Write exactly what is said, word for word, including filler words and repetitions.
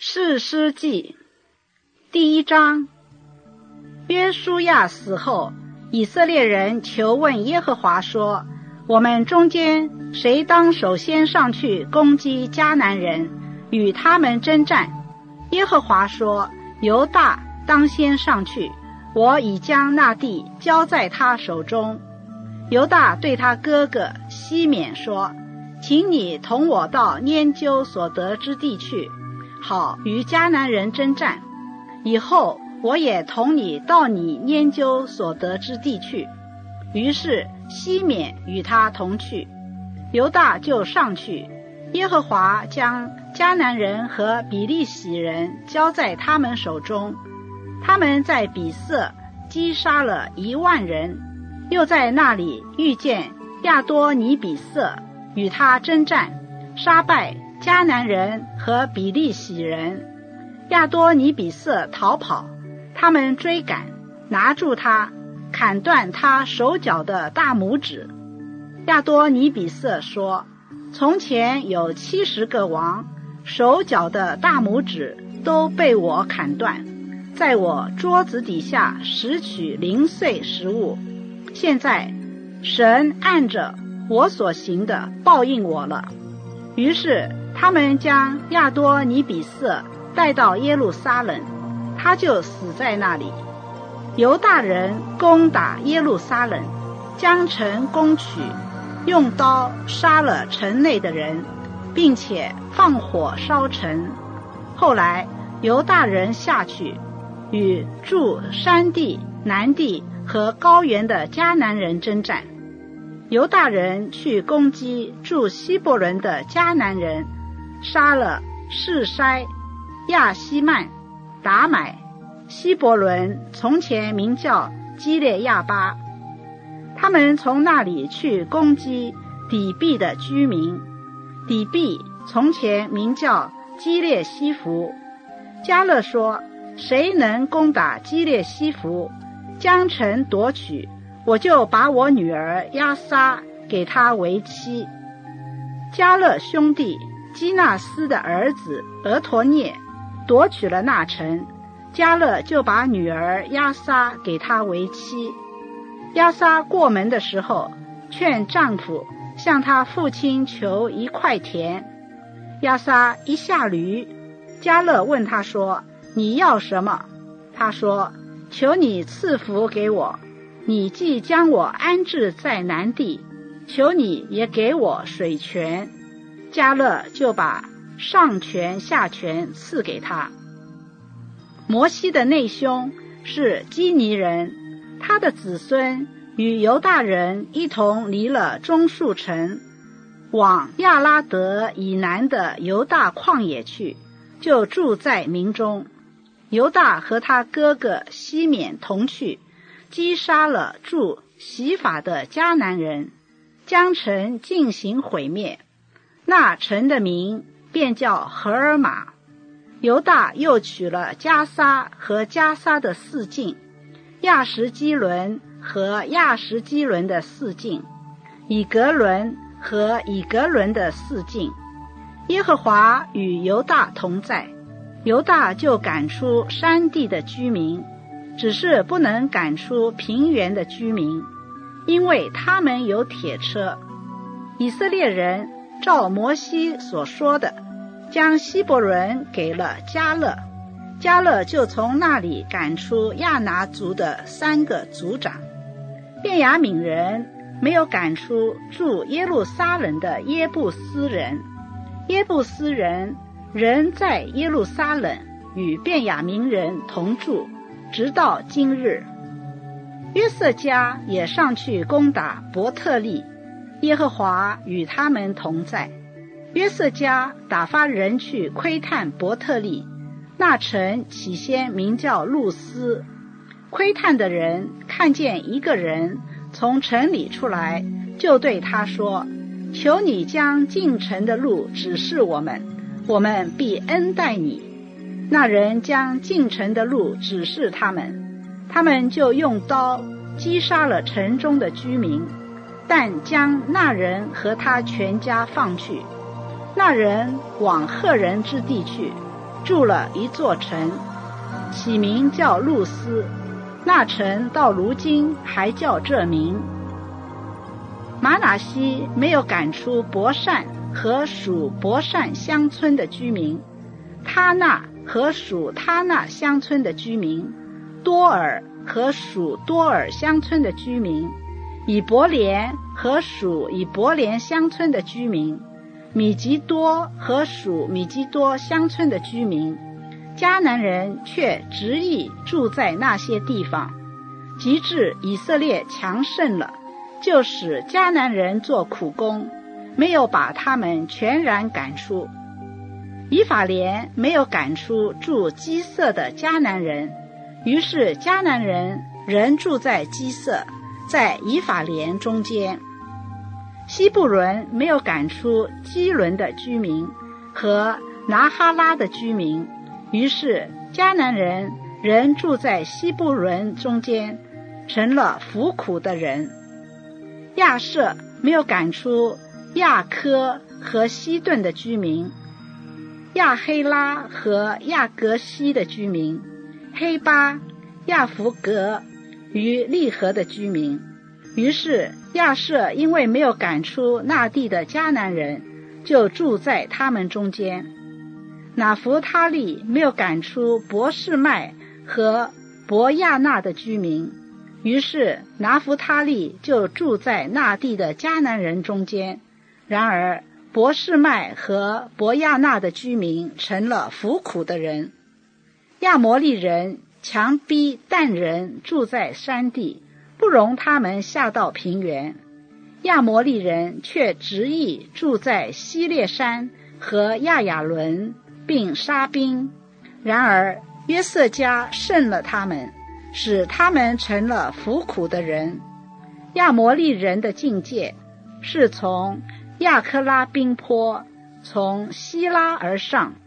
士师记第一章。约书亚死后，以色列人求问耶和华说，我们中间谁当首先上去攻击迦南人，与他们征战？耶和华说，犹大当先上去，我已将那地交在他手中。犹大对他哥哥西缅说，请你同我到拈阄所得之地去，好与迦南人征战，以后我也同你到你拈阄所得之地去。于是西缅与他同去，犹大就上去，耶和华将迦南人和比利洗人交在他们手中，他们在比色击杀了一万人，又在那里遇见亚多尼比色，与他征战，杀败迦南人和比利洗人。亚多尼比色逃跑，他们追赶，拿住他，砍断他手脚的大拇指。亚多尼比色说，从前有七十个王，手脚的大拇指都被我砍断，在我桌子底下拾取零碎食物。现在神按着我所行的报应我了。于是他们将亚多尼比色带到耶路撒冷，他就死在那里。犹大人攻打耶路撒冷，将城攻取，用刀杀了城内的人，并且放火烧城。后来犹大人下去，与住山地、南地和高原的迦南人征战。犹大人去攻击住希伯伦的迦南人，杀了示筛、亚希曼、达买。希伯伦从前名叫基列亚巴。他们从那里去攻击底壁的居民，底壁从前名叫基列西弗。迦勒说，谁能攻打基列西弗，将城夺取，我就把我女儿押撒给他为妻。迦勒兄弟基纳斯的儿子俄陀涅夺取了那城，迦勒就把女儿押撒给他为妻。押撒过门的时候，劝丈夫向他父亲求一块田。押撒一下驴，迦勒问他说，你要什么？他说，求你赐福给我，你既将我安置在南地，求你也给我水泉。迦勒就把上泉下泉赐给他。摩西的内兄是基尼人，他的子孙与犹大人一同离了中树城，往亚拉德以南的犹大旷野去，就住在民中。犹大和他哥哥西缅同去，击杀了住洗法的迦南人，将城进行毁灭。那城的名便叫何尔玛。犹大又取了加撒和加撒的四境，亚什基伦和亚什基伦的四境，以格伦和以格伦的四境。耶和华与犹大同在，犹大就赶出山地的居民，只是不能赶出平原的居民，因为他们有铁车。以色列人照摩西所说的，将希伯伦给了迦勒，迦勒就从那里赶出亚拿族的三个族长。便雅悯人没有赶出住耶路撒冷的耶布斯人，耶布斯人人在耶路撒冷，与便雅悯人同住，直到今日。约瑟家也上去攻打伯特利，耶和华与他们同在。约瑟家打发人去窥探伯特利，那城起先名叫路斯。窥探的人看见一个人从城里出来，就对他说，求你将进城的路指示我们，我们必恩待你。那人将进城的路指示他们，他们就用刀击杀了城中的居民，但将那人和他全家放去。那人往赫人之地去， 筑了一座城，起名叫路斯，那城到如今还叫这名。玛拿西没有赶出伯善和属伯善乡村的居民，他那和属他那乡村的居民，多尔和属多尔乡村的居民，以伯莲和属以伯莲乡村的居民，米吉多和属米吉多乡村的居民。迦南人却执意住在那些地方，及至以色列强盛了，就使迦南人做苦工，没有把他们全然赶出。以法莲没有赶出住基色的迦南人，于是迦南人仍住在基色，在以法莲中间。西布伦没有赶出基伦的居民和拿哈拉的居民，于是迦南人仍住在西布伦中间，成了服苦的人。亚设没有赶出亚科和西顿的居民，亚黑拉和亚格西的居民，黑巴、亚弗格与利河的居民。于是亚设因为没有赶出那地的迦南人，就住在他们中间。拿弗他利没有赶出伯示麦和伯亚纳的居民，于是拿弗他利就住在那地的迦南人中间。然而伯示麦和伯亚纳的居民成了服苦的人。亚摩利人强逼但人住在山地，不容他们下到平原。亚摩利人却执意住在西列山和亚雅伦，并杀兵。然而约瑟家胜了他们，使他们成了服苦的人。亚摩利人的境界是从亚克拉宾坡，从希拉而上，